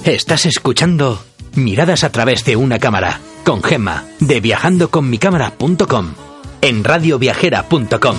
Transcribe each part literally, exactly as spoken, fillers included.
Estás escuchando Miradas a través de una cámara con Gemma de viajando con mi cámara punto com en radio viajera punto com.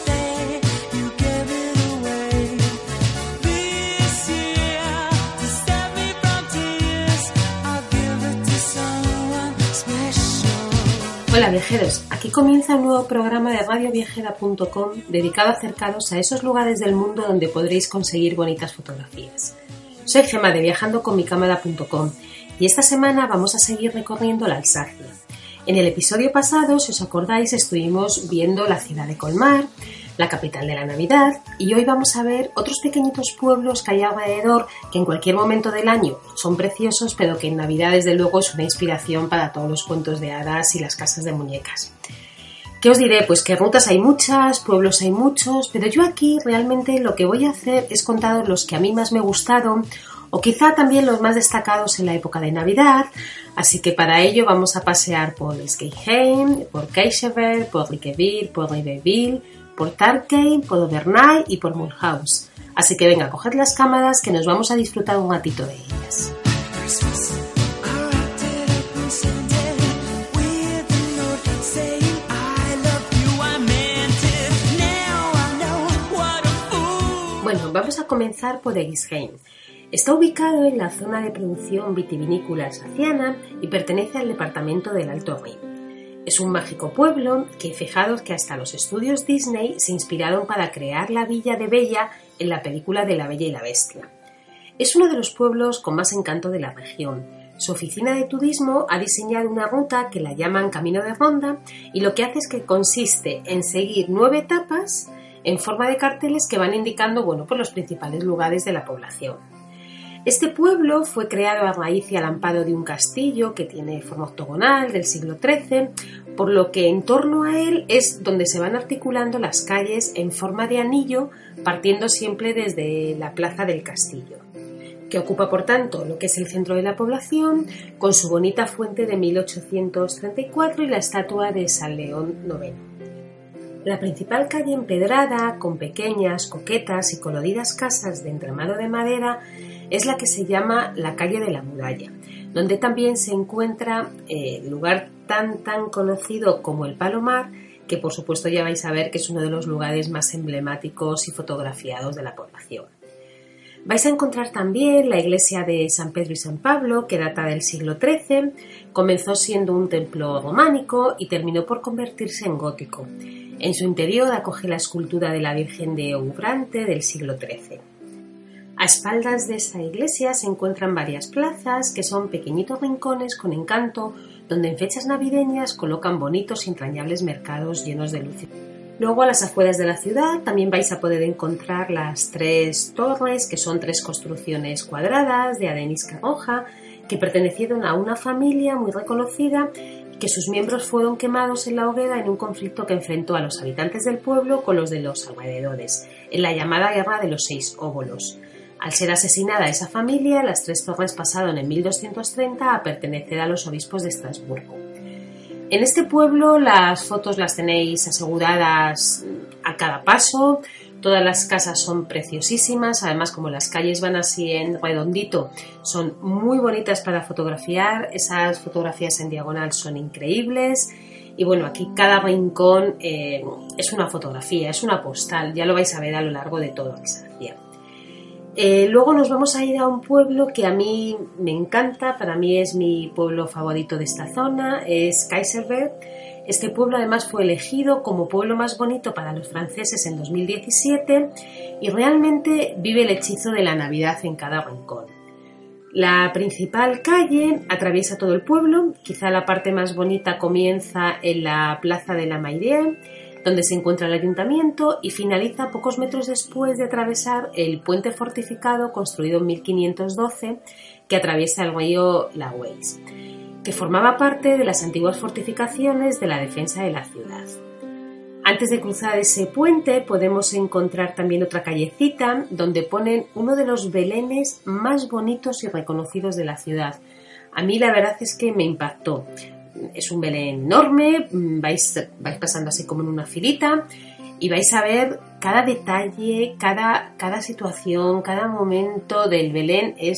Hola viajeros, aquí comienza un nuevo programa de radio viajera punto com dedicado a acercaros a esos lugares del mundo donde podréis conseguir bonitas fotografías. Soy Gemma de viajando con mi cámara punto com y esta semana vamos a seguir recorriendo la Alsacia. En el episodio pasado, si os acordáis, estuvimos viendo la ciudad de Colmar, la capital de la Navidad, y hoy vamos a ver otros pequeñitos pueblos que hay alrededor que en cualquier momento del año son preciosos, pero que en Navidad desde luego es una inspiración para todos los cuentos de hadas y las casas de muñecas. ¿Qué os diré? Pues que rutas hay muchas, pueblos hay muchos, pero yo aquí realmente lo que voy a hacer es contaros los que a mí más me gustaron o quizá también los más destacados en la época de Navidad, así que para ello vamos a pasear por Skeisheim, por Keishever, por Rikevir, por Ribeville, por Tarkheim, por Obernai y por Mulhouse. Así que venga, coged las cámaras que nos vamos a disfrutar un ratito de ellas. Bueno, vamos a comenzar por Egisheim. Está ubicado en la zona de producción vitivinícola alsaciana y pertenece al departamento del Alto Rin. Es un mágico pueblo que, fijaros que hasta los estudios Disney se inspiraron para crear la villa de Bella en la película de La Bella y la Bestia. Es uno de los pueblos con más encanto de la región. Su oficina de turismo ha diseñado una ruta que la llaman Camino de Ronda y lo que hace es que consiste en seguir nueve etapas en forma de carteles que van indicando, bueno, pues los principales lugares de la población. Este pueblo fue creado a raíz y al amparo de un castillo que tiene forma octogonal del siglo trece, por lo que en torno a él es donde se van articulando las calles en forma de anillo, partiendo siempre desde la plaza del castillo, que ocupa por tanto lo que es el centro de la población, con su bonita fuente de mil ochocientos treinta y cuatro y la estatua de San León noveno. La principal calle empedrada, con pequeñas, coquetas y coloridas casas de entramado de madera, es la que se llama la calle de la Muralla, donde también se encuentra eh, el lugar tan tan conocido como el Palomar, que por supuesto ya vais a ver que es uno de los lugares más emblemáticos y fotografiados de la población. Vais a encontrar también la iglesia de San Pedro y San Pablo, que data del siglo trece, comenzó siendo un templo románico y terminó por convertirse en gótico. En su interior acoge la escultura de la Virgen de Oubrante del siglo trece. A espaldas de esta iglesia se encuentran varias plazas que son pequeñitos rincones con encanto donde en fechas navideñas colocan bonitos y entrañables mercados llenos de luz. Luego a las afueras de la ciudad también vais a poder encontrar las tres torres, que son tres construcciones cuadradas de arenisca roja que pertenecieron a una familia muy reconocida que sus miembros fueron quemados en la hoguera en un conflicto que enfrentó a los habitantes del pueblo con los de los alrededores, en la llamada Guerra de los Seis Óbolos. Al ser asesinada esa familia, las tres torres pasaron en mil doscientos treinta a pertenecer a los obispos de Estrasburgo. En este pueblo las fotos las tenéis aseguradas a cada paso, todas las casas son preciosísimas, además como las calles van así en redondito, son muy bonitas para fotografiar, esas fotografías en diagonal son increíbles y bueno, aquí cada rincón eh, es una fotografía, es una postal, ya lo vais a ver a lo largo de todo Alsacia. Eh, luego nos vamos a ir a un pueblo que a mí me encanta, para mí es mi pueblo favorito de esta zona, es Kaiserberg. Este pueblo además fue elegido como pueblo más bonito para los franceses en dos mil diecisiete y realmente vive el hechizo de la Navidad en cada rincón. La principal calle atraviesa todo el pueblo, quizá la parte más bonita comienza en la plaza de la Mairie, donde se encuentra el ayuntamiento y finaliza pocos metros después de atravesar el puente fortificado construido en mil quinientos doce que atraviesa el río La Weisse, que formaba parte de las antiguas fortificaciones de la defensa de la ciudad. Antes de cruzar ese puente podemos encontrar también otra callecita donde ponen uno de los belenes más bonitos y reconocidos de la ciudad. A mí la verdad es que me impactó. Es un Belén enorme, vais, vais pasando así como en una filita y vais a ver cada detalle, cada, cada situación, cada momento del Belén es,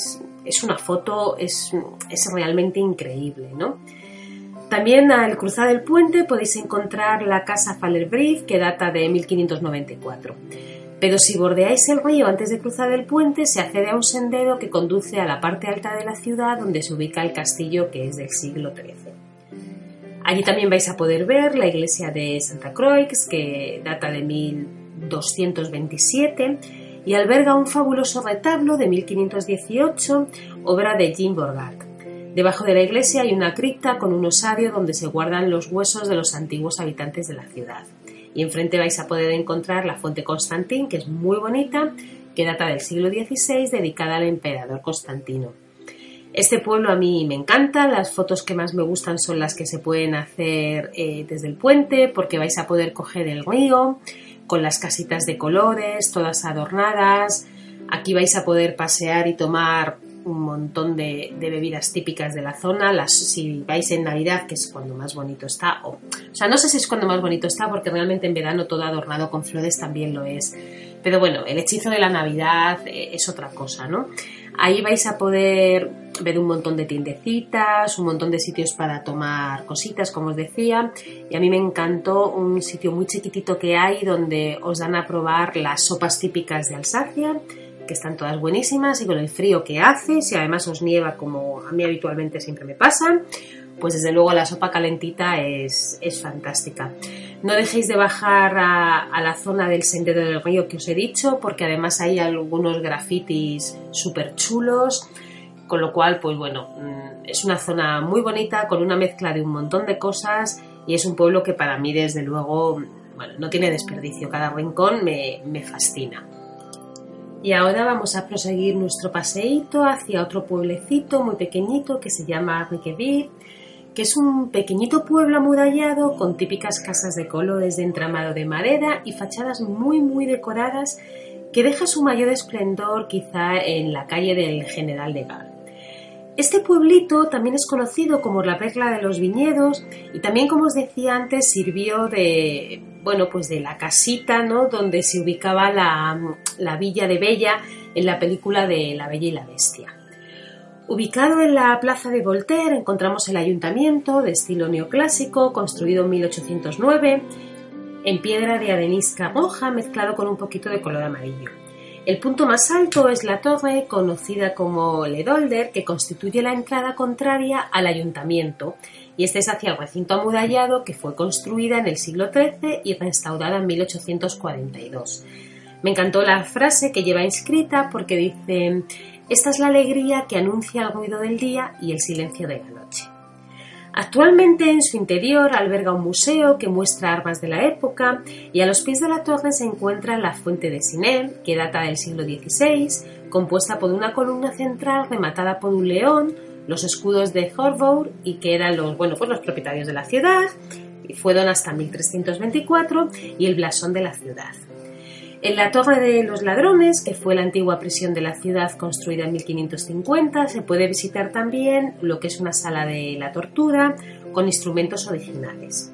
es una foto, es, es realmente increíble, ¿no? También al cruzar el puente podéis encontrar la casa Fallerbrief, que data de mil quinientos noventa y cuatro. Pero si bordeáis el río antes de cruzar el puente, se accede a un sendero que conduce a la parte alta de la ciudad, donde se ubica el castillo, que es del siglo trece. Allí también vais a poder ver la iglesia de Santa Croix, que data de mil doscientos veintisiete y alberga un fabuloso retablo de mil quinientos dieciocho, obra de Jean Borgat. Debajo de la iglesia hay una cripta con un osario donde se guardan los huesos de los antiguos habitantes de la ciudad. Y enfrente vais a poder encontrar la fuente Constantin, que es muy bonita, que data del siglo dieciséis, dedicada al emperador Constantino. Este pueblo a mí me encanta, las fotos que más me gustan son las que se pueden hacer eh, desde el puente, porque vais a poder coger el río con las casitas de colores, todas adornadas. Aquí vais a poder pasear y tomar un montón de, de bebidas típicas de la zona. Las, si vais en Navidad, que es cuando más bonito está, o, o sea, no sé si es cuando más bonito está, porque realmente en verano todo adornado con flores también lo es, pero bueno, el hechizo de la Navidad eh, es otra cosa, ¿no? Ahí vais a poder ver un montón de tiendecitas, un montón de sitios para tomar cositas, como os decía, y a mí me encantó un sitio muy chiquitito que hay donde os dan a probar las sopas típicas de Alsacia, que están todas buenísimas, y con el frío que hace, si además os nieva como a mí habitualmente siempre me pasa, pues desde luego la sopa calentita es, es fantástica. No dejéis de bajar a, a la zona del sendero del río que os he dicho, porque además hay algunos grafitis súper chulos, con lo cual, pues bueno, es una zona muy bonita, con una mezcla de un montón de cosas, y es un pueblo que para mí desde luego, bueno, no tiene desperdicio, cada rincón me, me fascina. Y ahora vamos a proseguir nuestro paseíto hacia otro pueblecito muy pequeñito que se llama Riquevír, que es un pequeñito pueblo amurallado con típicas casas de colores de entramado de madera y fachadas muy muy decoradas, que deja su mayor esplendor quizá en la calle del General de Gaulle. Este pueblito también es conocido como la perla de los viñedos, y también, como os decía antes, sirvió de, bueno, pues de la casita, ¿no?, donde se ubicaba la, la villa de Bella en la película de La Bella y la Bestia. Ubicado en la plaza de Voltaire encontramos el ayuntamiento de estilo neoclásico, construido en mil ochocientos nueve, en piedra de arenisca roja mezclado con un poquito de color amarillo. El punto más alto es la torre, conocida como Le Dolder, que constituye la entrada contraria al ayuntamiento, y este es hacia el recinto amurallado, que fue construida en el siglo trece y restaurada en mil ochocientos cuarenta y dos. Me encantó la frase que lleva inscrita porque dice: «Esta es la alegría que anuncia el ruido del día y el silencio de la noche». Actualmente en su interior alberga un museo que muestra armas de la época, y a los pies de la torre se encuentra la fuente de Sinel, que data del siglo dieciséis, compuesta por una columna central rematada por un león, los escudos de Horvour, y que eran los, bueno, pues los propietarios de la ciudad, y fueron hasta mil trescientos veinticuatro, y el blasón de la ciudad. En la Torre de los Ladrones, que fue la antigua prisión de la ciudad construida en mil quinientos cincuenta, se puede visitar también lo que es una sala de la tortura con instrumentos originales.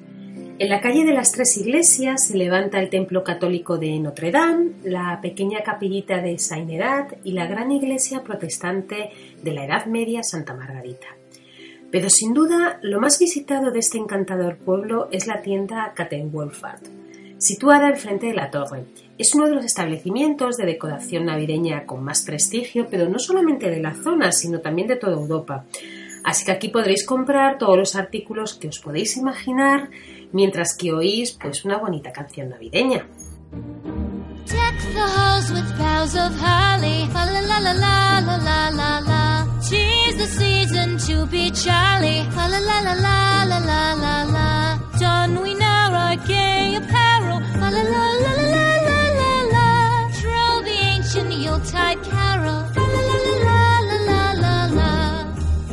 En la calle de las Tres Iglesias se levanta el templo católico de Notre Dame, la pequeña capillita de Saint-Nerat y la gran iglesia protestante de la Edad Media Santa Margarita. Pero sin duda, lo más visitado de este encantador pueblo es la tienda Kattenwolfart, situada al frente de la torre. Es uno de los establecimientos de decoración navideña con más prestigio, pero no solamente de la zona, sino también de toda Europa. Así que aquí podréis comprar todos los artículos que os podéis imaginar, mientras que oís pues una bonita canción navideña. Deck the halls with boughs of holly, la la la la la la la la. 'Tis the season to be jolly, la la la la la la la la. Don we now our gay apparel, la la la la la la la la. Troll the ancient Yuletide carol, la la la la la la la la.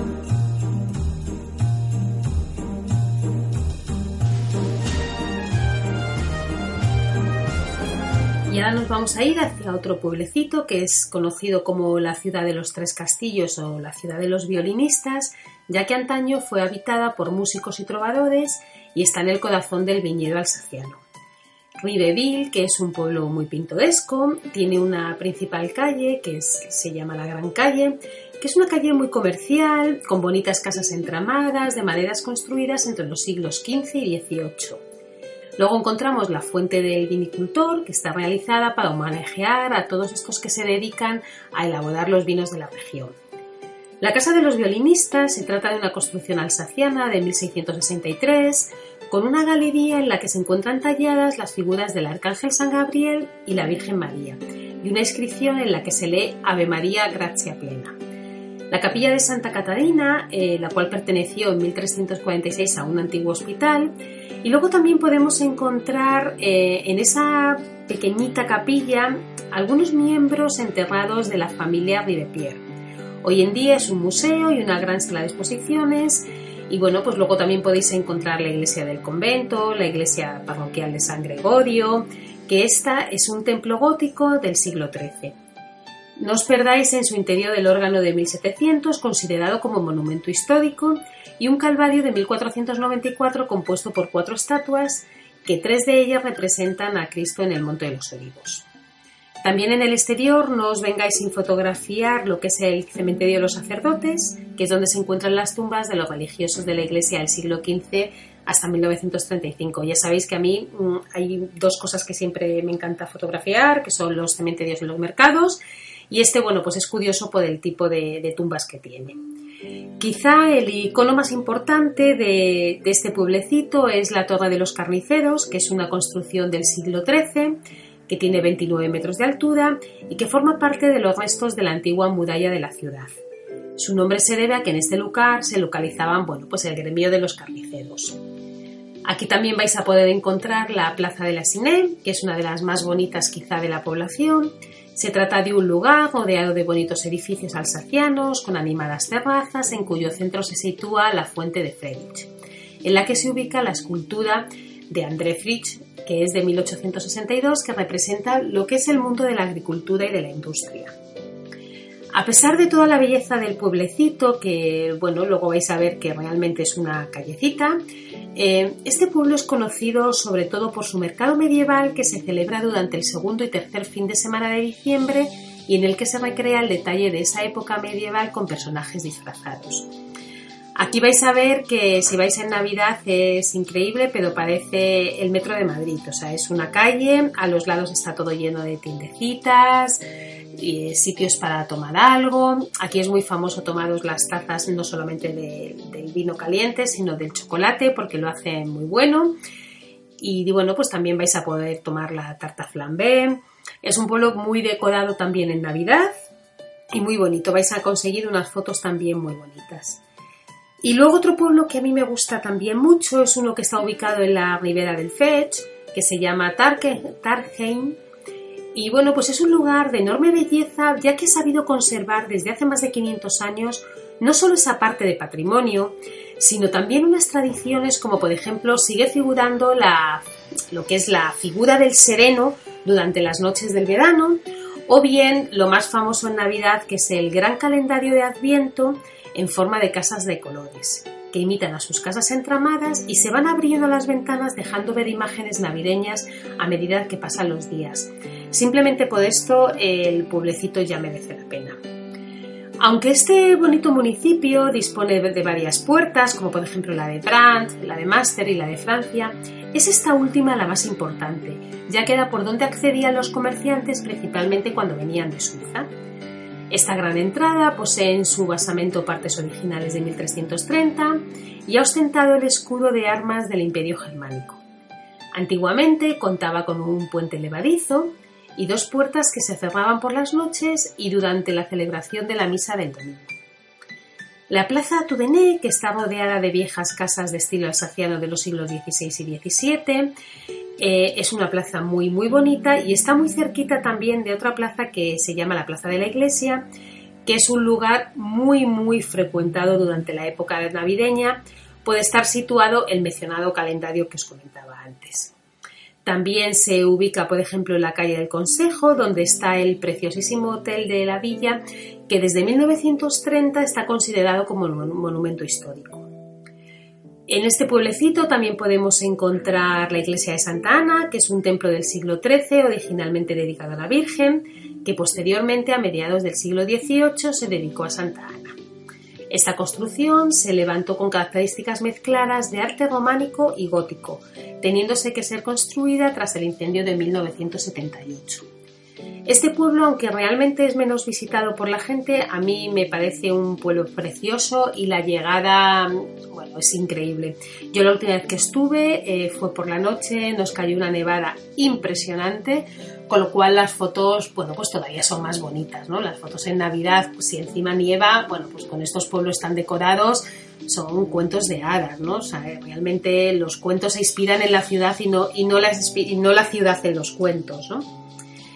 Y ahora nos vamos a ir hacia otro pueblecito que es conocido como la ciudad de los Tres Castillos o la ciudad de los violinistas, ya que antaño fue habitada por músicos y trovadores y está en el corazón del viñedo alsaciano. Riveville, que es un pueblo muy pintoresco, tiene una principal calle que es, se llama la Gran Calle, que es una calle muy comercial, con bonitas casas entramadas, de maderas construidas entre los siglos quince y dieciocho. Luego encontramos la Fuente del Vinicultor, que está realizada para homenajear a todos estos que se dedican a elaborar los vinos de la región. La Casa de los Violinistas se trata de una construcción alsaciana de mil seiscientos sesenta y tres, con una galería en la que se encuentran talladas las figuras del Arcángel San Gabriel y la Virgen María, y una inscripción en la que se lee Ave María, gratia plena. La capilla de Santa Catarina, eh, la cual perteneció en mil trescientos cuarenta y seis a un antiguo hospital, y luego también podemos encontrar eh, en esa pequeñita capilla algunos miembros enterrados de la familia Rivepierre. Hoy en día es un museo y una gran sala de exposiciones, y bueno, pues luego también podéis encontrar la iglesia del convento, la iglesia parroquial de San Gregorio, que esta es un templo gótico del siglo trece. No os perdáis en su interior el órgano de mil setecientos, considerado como monumento histórico, y un calvario de mil cuatrocientos noventa y cuatro compuesto por cuatro estatuas, que tres de ellas representan a Cristo en el Monte de los Olivos. También en el exterior no os vengáis sin fotografiar lo que es el cementerio de los sacerdotes, que es donde se encuentran las tumbas de los religiosos de la Iglesia del siglo quince hasta mil novecientos treinta y cinco. Ya sabéis que a mí mmm, hay dos cosas que siempre me encanta fotografiar, que son los cementerios y los mercados, y este, bueno, pues es curioso por el tipo de, de tumbas que tiene. Quizá el icono más importante de, de este pueblecito es la Torre de los Carniceros, que es una construcción del siglo trece, que tiene veintinueve metros de altura y que forma parte de los restos de la antigua muralla de la ciudad. Su nombre se debe a que en este lugar se localizaban, bueno, pues el gremio de los carniceros. Aquí también vais a poder encontrar la Plaza de la Cinée, que es una de las más bonitas quizá de la población. Se trata de un lugar rodeado de bonitos edificios alsacianos con animadas terrazas en cuyo centro se sitúa la Fuente de Friedrich, en la que se ubica la escultura de André Frisch, que es de mil ochocientos sesenta y dos, que representa lo que es el mundo de la agricultura y de la industria. A pesar de toda la belleza del pueblecito, que bueno, luego vais a ver que realmente es una callecita, eh, este pueblo es conocido sobre todo por su mercado medieval, que se celebra durante el segundo y tercer fin de semana de diciembre y en el que se recrea el detalle de esa época medieval con personajes disfrazados. Aquí vais a ver que si vais en Navidad es increíble, pero parece el metro de Madrid. O sea, es una calle, a los lados está todo lleno de tiendecitas, y sitios para tomar algo. Aquí es muy famoso tomaros las tazas no solamente de, del vino caliente, sino del chocolate, porque lo hacen muy bueno. Y bueno, pues también vais a poder tomar la tarta flambé. Es un pueblo muy decorado también en Navidad y muy bonito. Vais a conseguir unas fotos también muy bonitas. Y luego otro pueblo que a mí me gusta también mucho es uno que está ubicado en la ribera del Fetch, que se llama Tarheim. Y bueno, pues es un lugar de enorme belleza, ya que he sabido conservar desde hace más de quinientos años no solo esa parte de patrimonio, sino también unas tradiciones como, por ejemplo, sigue figurando la, lo que es la figura del sereno durante las noches del verano, o bien lo más famoso en Navidad, que es el gran calendario de Adviento en forma de casas de colores, que imitan a sus casas entramadas y se van abriendo las ventanas dejando ver imágenes navideñas a medida que pasan los días. Simplemente por esto el pueblecito ya merece la pena. Aunque este bonito municipio dispone de varias puertas, como por ejemplo la de Brandt, la de Münster y la de Francia, es esta última la más importante, ya que era por donde accedían los comerciantes principalmente cuando venían de Suiza. Esta gran entrada posee en su basamento partes originales de mil trescientos treinta y ha ostentado el escudo de armas del Imperio Germánico. Antiguamente contaba con un puente levadizo y dos puertas que se cerraban por las noches y durante la celebración de la misa del domingo. La plaza Tudené, que está rodeada de viejas casas de estilo alsaciano de los siglos dieciséis y diecisiete, eh, es una plaza muy muy bonita y está muy cerquita también de otra plaza que se llama la Plaza de la Iglesia, que es un lugar muy muy frecuentado durante la época navideña. Puede estar situado el mencionado calendario que os comentaba antes. También se ubica, por ejemplo, en la calle del Consejo, donde está el preciosísimo Hotel de la Villa, que desde mil novecientos treinta está considerado como un monumento histórico. En este pueblecito también podemos encontrar la iglesia de Santa Ana, que es un templo del siglo trece, originalmente dedicado a la Virgen, que posteriormente, a mediados del siglo dieciocho, se dedicó a Santa Ana. Esta construcción se levantó con características mezcladas de arte románico y gótico, teniéndose que ser construida tras el incendio de mil novecientos setenta y ocho. Este pueblo, aunque realmente es menos visitado por la gente, a mí me parece un pueblo precioso y la llegada, bueno, es increíble. Yo la última vez que estuve eh, fue por la noche, nos cayó una nevada impresionante, con lo cual las fotos, bueno, pues todavía son más bonitas, ¿no? Las fotos en Navidad, pues, si encima nieva, bueno, pues con estos pueblos tan decorados, son cuentos de hadas, ¿no? O sea, realmente los cuentos se inspiran en la ciudad y no, y no, las, y no la ciudad en los cuentos, ¿no?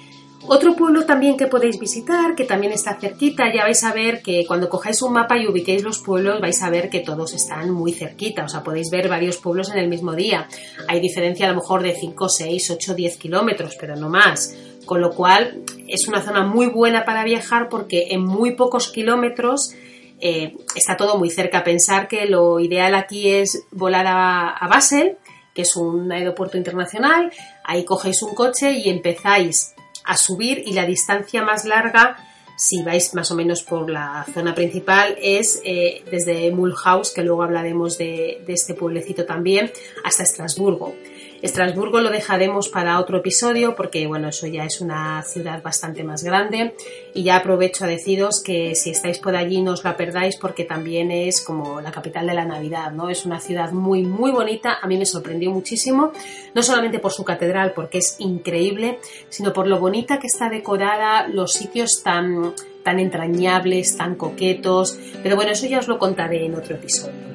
Otro pueblo también que podéis visitar, que también está cerquita, ya vais a ver que cuando cojáis un mapa y ubiquéis los pueblos vais a ver que todos están muy cerquita, o sea, podéis ver varios pueblos en el mismo día. Hay diferencia a lo mejor de cinco, seis, ocho, diez kilómetros, pero no más, con lo cual es una zona muy buena para viajar porque en muy pocos kilómetros eh, está todo muy cerca. Pensar que lo ideal aquí es volar a, a Basel, que es un aeropuerto internacional, ahí cogéis un coche y empezáis a subir, y la distancia más larga, si vais más o menos por la zona principal, es eh, desde Mulhouse, que luego hablaremos de, de este pueblecito también, hasta Estrasburgo. Estrasburgo lo dejaremos para otro episodio porque, bueno, eso ya es una ciudad bastante más grande, y ya aprovecho a deciros que si estáis por allí no os la perdáis porque también es como la capital de la Navidad, ¿no? Es una ciudad muy, muy bonita, a mí me sorprendió muchísimo, no solamente por su catedral, porque es increíble, sino por lo bonita que está decorada, los sitios tan, tan entrañables, tan coquetos, pero bueno, eso ya os lo contaré en otro episodio.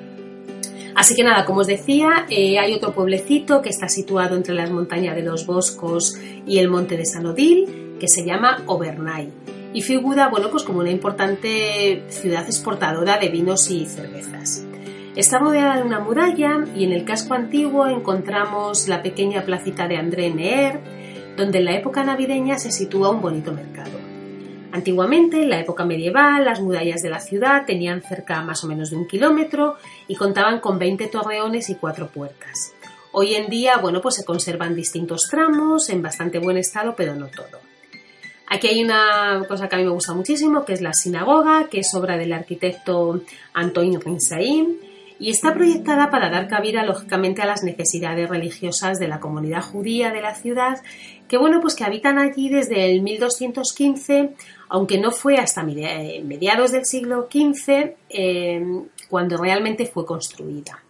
Así que nada, como os decía, eh, hay otro pueblecito que está situado entre las montañas de los Boscos y el monte de San Odil, que se llama Obernai, y figura, bueno, pues como una importante ciudad exportadora de vinos y cervezas. Está rodeada de una muralla y en el casco antiguo encontramos la pequeña placita de André Neher, donde en la época navideña se sitúa un bonito mercado. Antiguamente, en la época medieval, las murallas de la ciudad tenían cerca más o menos de un kilómetro y contaban con veinte torreones y cuatro puertas. Hoy en día, bueno, pues se conservan distintos tramos en bastante buen estado, pero no todo. Aquí hay una cosa que a mí me gusta muchísimo, que es la sinagoga, que es obra del arquitecto Antoine Rinsaïm, y está proyectada para dar cabida, lógicamente, a las necesidades religiosas de la comunidad judía de la ciudad, que bueno, pues que habitan allí desde el mil doscientos quince, aunque no fue hasta mediados del siglo quince eh, cuando realmente fue construida.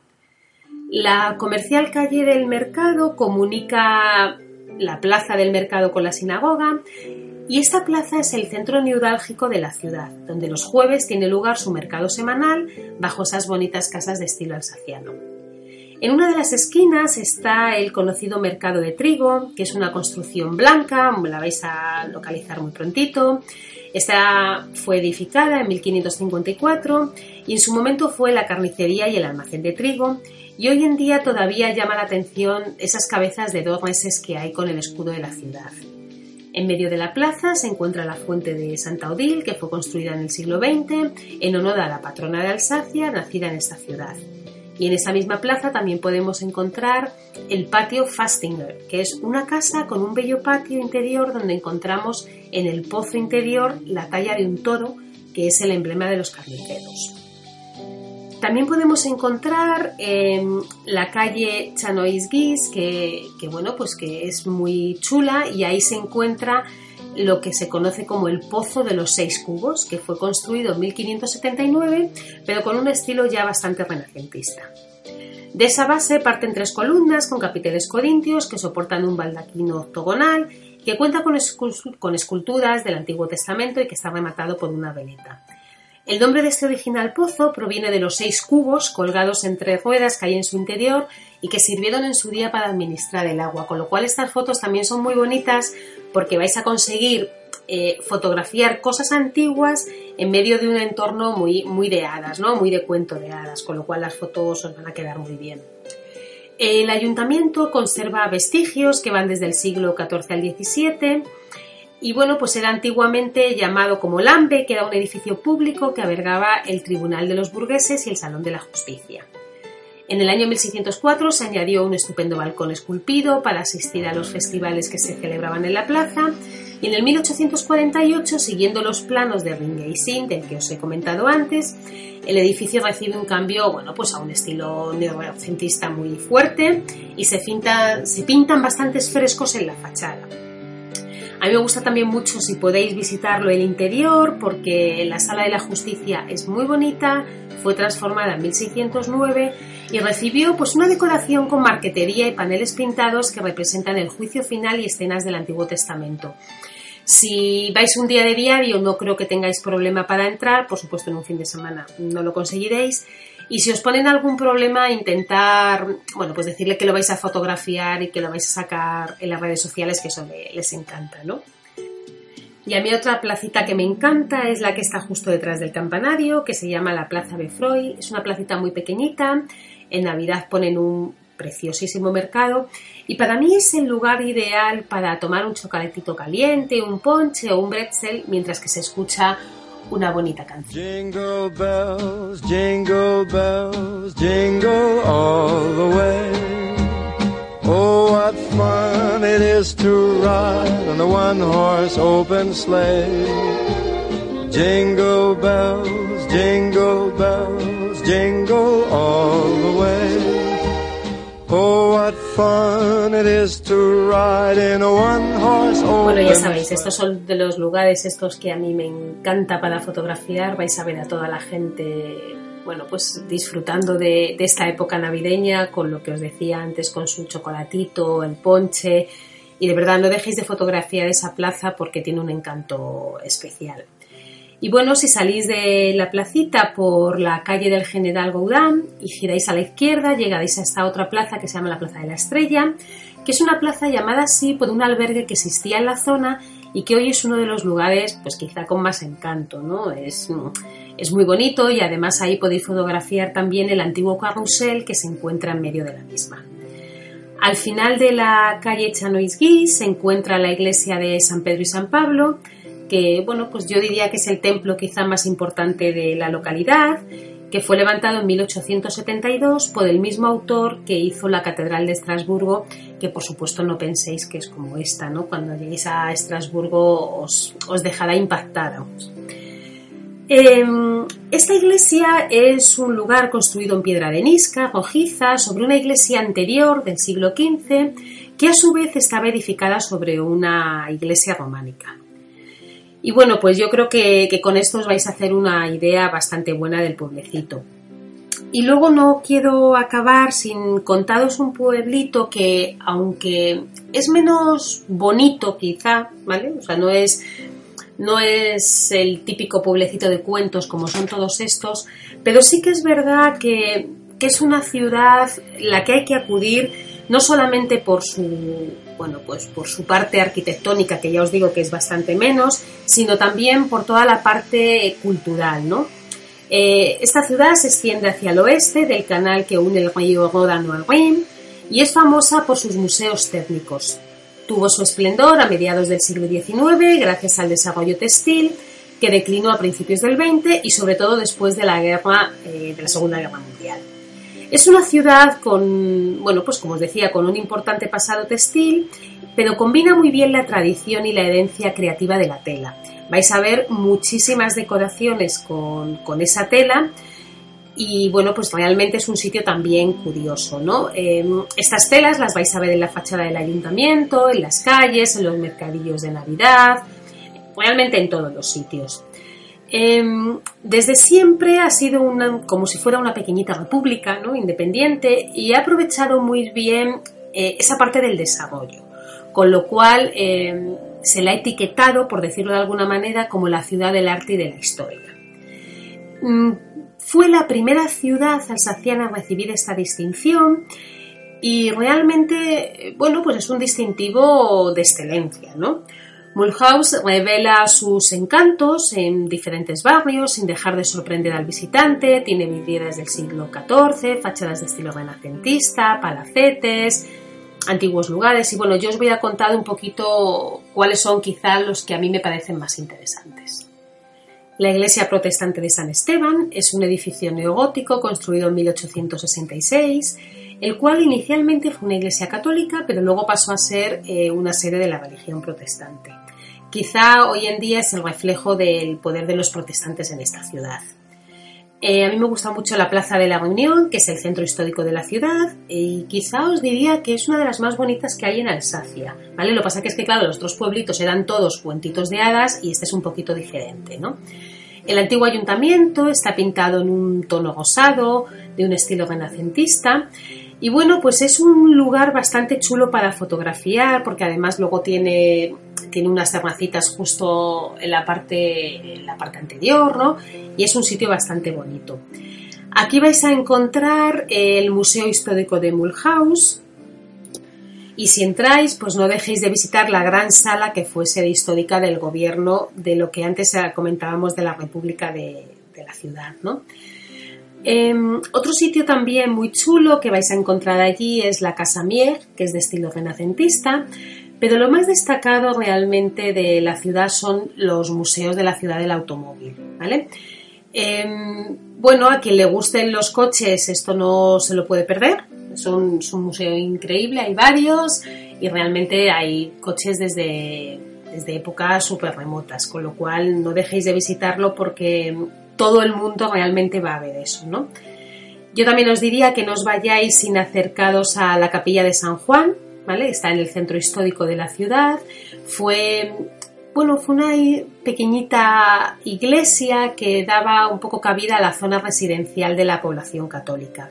La comercial calle del mercado comunica la plaza del mercado con la sinagoga, y esta plaza es el centro neurálgico de la ciudad, donde los jueves tiene lugar su mercado semanal bajo esas bonitas casas de estilo alsaciano. En una de las esquinas está el conocido mercado de trigo, que es una construcción blanca, la vais a localizar muy prontito. Esta fue edificada en mil quinientos cincuenta y cuatro y en su momento fue la carnicería y el almacén de trigo, y hoy en día todavía llama la atención esas cabezas de dos meses que hay con el escudo de la ciudad. En medio de la plaza se encuentra la fuente de Santa Odil, que fue construida en el siglo veinte en honor a la patrona de Alsacia, nacida en esta ciudad. Y en esa misma plaza también podemos encontrar el patio Fastinger, que es una casa con un bello patio interior donde encontramos en el pozo interior la talla de un toro, que es el emblema de los carniceros. También podemos encontrar eh, la calle Chanois-Guis, que, que, bueno, pues que es muy chula, y ahí se encuentra lo que se conoce como el Pozo de los Seis Cubos, que fue construido en mil quinientos setenta y nueve, pero con un estilo ya bastante renacentista. De esa base parten tres columnas con capiteles corintios que soportan un baldaquino octogonal que cuenta con, escul- con esculturas del Antiguo Testamento y que está rematado por una veleta. El nombre de este original pozo proviene de los seis cubos colgados entre ruedas que hay en su interior y que sirvieron en su día para administrar el agua, con lo cual estas fotos también son muy bonitas porque vais a conseguir eh, fotografiar cosas antiguas en medio de un entorno muy, muy de hadas, ¿no? Muy de cuento de hadas, con lo cual las fotos os van a quedar muy bien. El ayuntamiento conserva vestigios que van desde el siglo catorce al diecisiete. Y bueno, pues era antiguamente llamado como Lambe, que era un edificio público que albergaba el Tribunal de los Burgueses y el Salón de la Justicia. En el año mil seiscientos cuatro se añadió un estupendo balcón esculpido para asistir a los festivales que se celebraban en la plaza, y en el mil ochocientos cuarenta y ocho, siguiendo los planos de Ringeisin, del que os he comentado antes, el edificio recibe un cambio, bueno, pues a un estilo neorrenacentista muy fuerte, y se, pinta, se pintan bastantes frescos en la fachada. A mí me gusta también mucho, si podéis visitarlo, el interior, porque la Sala de la Justicia es muy bonita, fue transformada en mil seiscientos nueve y recibió pues una decoración con marquetería y paneles pintados que representan el juicio final y escenas del Antiguo Testamento. Si vais un día de diario, no creo que tengáis problema para entrar, por supuesto en un fin de semana no lo conseguiréis. Y si os ponen algún problema, intentar, bueno, pues decirle que lo vais a fotografiar y que lo vais a sacar en las redes sociales, que eso les encanta, ¿no? Y a mí otra placita que me encanta es la que está justo detrás del campanario, que se llama la Plaza Beffroy. Es una placita muy pequeñita, en Navidad ponen un preciosísimo mercado y para mí es el lugar ideal para tomar un chocolatito caliente, un ponche o un bretzel mientras que se escucha una bonita canción. Jingle bells, jingle bells, jingle all the way. Oh, what fun it is to ride on a one-horse open sleigh. Jingle bells, jingle bells, jingle all the way. Oh, what fun it is to ride in a one-horse open. Bueno, ya sabéis, estos son de los lugares estos que a mí me encanta para fotografiar. Vais a ver a toda la gente, bueno, pues disfrutando de, de esta época navideña, con lo que os decía antes, con su chocolatito, el ponche, y de verdad no dejéis de fotografiar esa plaza porque tiene un encanto especial. Y bueno, si salís de la placita por la calle del General Gaudan y giráis a la izquierda, llegaréis a esta otra plaza que se llama la Plaza de la Estrella, que es una plaza llamada así por un albergue que existía en la zona y que hoy es uno de los lugares, pues quizá con más encanto, ¿no? Es, es muy bonito y además ahí podéis fotografiar también el antiguo carrusel que se encuentra en medio de la misma. Al final de la calle Chanois-Guy se encuentra la iglesia de San Pedro y San Pablo, que bueno, pues yo diría que es el templo quizá más importante de la localidad, que fue levantado en mil ochocientos setenta y dos por el mismo autor que hizo la Catedral de Estrasburgo, que por supuesto no penséis que es como esta, ¿no? Cuando lleguéis a Estrasburgo os, os dejará impactada. Eh, esta iglesia es un lugar construido en piedra arenisca, rojiza, sobre una iglesia anterior del siglo quince, que a su vez estaba edificada sobre una iglesia románica. Y bueno, pues yo creo que, que con esto os vais a hacer una idea bastante buena del pueblecito. Y luego no quiero acabar sin contaros un pueblito que, aunque es menos bonito quizá, ¿vale? O sea, no es, no es el típico pueblecito de cuentos como son todos estos, pero sí que es verdad que, que es una ciudad la que hay que acudir no solamente por su, bueno, pues por su parte arquitectónica, que ya os digo que es bastante menos, sino también por toda la parte cultural, ¿no? Eh, esta ciudad se extiende hacia el oeste del canal que une el río Ródano al Rin y es famosa por sus museos técnicos. Tuvo su esplendor a mediados del siglo diecinueve gracias al desarrollo textil que declinó a principios del veinte y sobre todo después de la guerra, eh, de la Segunda Guerra Mundial. Es una ciudad con, bueno, pues como os decía, con un importante pasado textil, pero combina muy bien la tradición y la herencia creativa de la tela. Vais a ver muchísimas decoraciones con, con esa tela y, bueno, pues realmente es un sitio también curioso, ¿no? Eh, estas telas las vais a ver en la fachada del ayuntamiento, en las calles, en los mercadillos de Navidad, realmente en todos los sitios. Eh, desde siempre ha sido una, como si fuera una pequeñita república, ¿no? Independiente, y ha aprovechado muy bien eh, esa parte del desarrollo, con lo cual eh, se la ha etiquetado, por decirlo de alguna manera, como la ciudad del arte y de la historia. Mm, fue la primera ciudad alsaciana a recibir esta distinción y realmente, bueno, pues es un distintivo de excelencia, ¿no? Mulhouse revela sus encantos en diferentes barrios sin dejar de sorprender al visitante. Tiene vidrieras del siglo catorce, fachadas de estilo renacentista, palacetes, antiguos lugares y bueno, yo os voy a contar un poquito cuáles son quizá los que a mí me parecen más interesantes. La iglesia protestante de San Esteban es un edificio neogótico construido en mil ochocientos sesenta y seis, el cual inicialmente fue una iglesia católica, pero luego pasó a ser eh, una sede de la religión protestante. Quizá hoy en día es el reflejo del poder de los protestantes en esta ciudad. Eh, a mí me gusta mucho la Plaza de la Reunión, que es el centro histórico de la ciudad, y quizá os diría que es una de las más bonitas que hay en Alsacia, ¿vale? Lo que pasa que es que, claro, los otros pueblitos eran todos cuentitos de hadas y este es un poquito diferente, ¿no? El antiguo ayuntamiento está pintado en un tono rosado, de un estilo renacentista, y bueno, pues es un lugar bastante chulo para fotografiar, porque además luego tiene, tiene unas terracitas justo en la parte, en la parte anterior, ¿no? Y es un sitio bastante bonito. Aquí vais a encontrar el Museo Histórico de Mulhouse, y si entráis, pues no dejéis de visitar la gran sala que fue sede histórica del gobierno de lo que antes comentábamos de la República de, de la ciudad, ¿no? Eh, otro sitio también muy chulo que vais a encontrar allí es la Casa Mier, que es de estilo renacentista, pero lo más destacado realmente de la ciudad son los museos de la ciudad del automóvil, ¿vale? Eh, bueno, a quien le gusten los coches esto no se lo puede perder, es un, es un museo increíble, hay varios y realmente hay coches desde, desde épocas súper remotas, con lo cual no dejéis de visitarlo porque todo el mundo realmente va a ver eso, ¿no? Yo también os diría que no os vayáis sin acercaros a la Capilla de San Juan, ¿vale? Está en el centro histórico de la ciudad. Fue, bueno, fue una pequeñita iglesia que daba un poco cabida a la zona residencial de la población católica.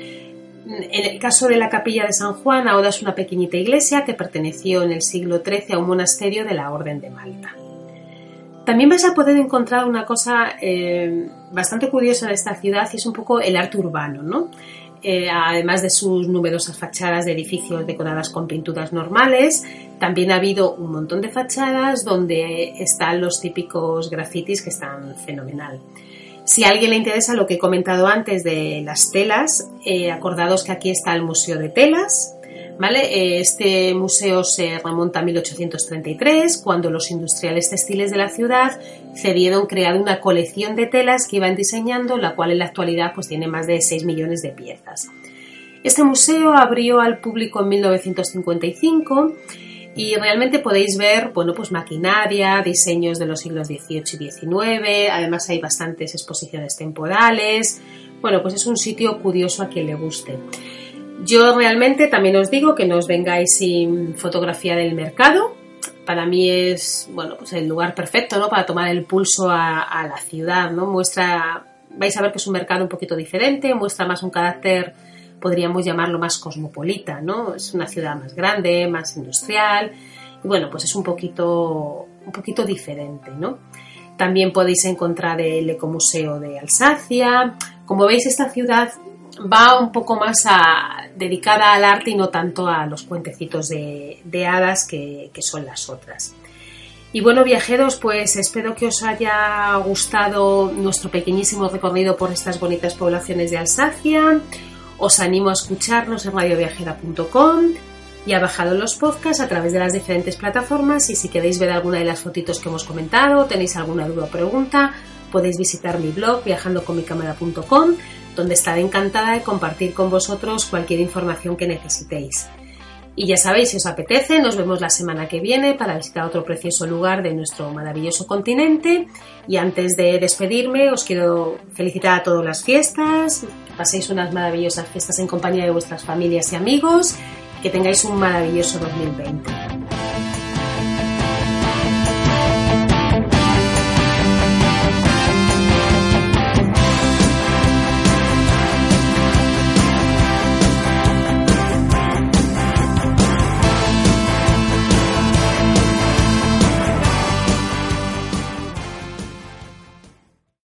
En el caso de la Capilla de San Juan, ahora es una pequeñita iglesia que perteneció en el siglo trece a un monasterio de la Orden de Malta. También vais a poder encontrar una cosa eh, bastante curiosa de esta ciudad y es un poco el arte urbano, ¿no? Eh, además de sus numerosas fachadas de edificios decoradas con pinturas normales, también ha habido un montón de fachadas donde están los típicos grafitis que están fenomenal. Si a alguien le interesa lo que he comentado antes de las telas, eh, acordados que aquí está el Museo de Telas, ¿vale? Este museo se remonta a mil ochocientos treinta y tres, cuando los industriales textiles de la ciudad cedieron crear una colección de telas que iban diseñando, la cual en la actualidad pues, tiene más de seis millones de piezas. Este museo abrió al público en mil novecientos cincuenta y cinco y realmente podéis ver bueno, pues maquinaria, diseños de los siglos dieciocho y diecinueve, además hay bastantes exposiciones temporales. Bueno, pues es un sitio curioso a quien le guste. Yo realmente también os digo que no os vengáis sin fotografía del mercado. Para mí es bueno, pues el lugar perfecto, ¿no? Para tomar el pulso a, a la ciudad, ¿no? Muestra, vais a ver que es un mercado un poquito diferente, muestra más un carácter, podríamos llamarlo más cosmopolita, ¿no? Es una ciudad más grande, más industrial y bueno, pues es un poquito, un poquito diferente, ¿no? También podéis encontrar el Ecomuseo de Alsacia. Como veis, esta ciudad va un poco más a, dedicada al arte y no tanto a los cuentecitos de, de hadas que, que son las otras. Y bueno, viajeros, pues espero que os haya gustado nuestro pequeñísimo recorrido por estas bonitas poblaciones de Alsacia. Os animo a escucharnos en radio viajera punto com y a bajar los podcasts a través de las diferentes plataformas y si queréis ver alguna de las fotitos que hemos comentado, tenéis alguna duda o pregunta, podéis visitar mi blog viajando con mi cámara punto com, donde estaré encantada de compartir con vosotros cualquier información que necesitéis. Y ya sabéis, si os apetece, nos vemos la semana que viene para visitar otro precioso lugar de nuestro maravilloso continente. Y antes de despedirme, os quiero felicitar a todas las fiestas, que paséis unas maravillosas fiestas en compañía de vuestras familias y amigos, y que tengáis un maravilloso dos mil veinte.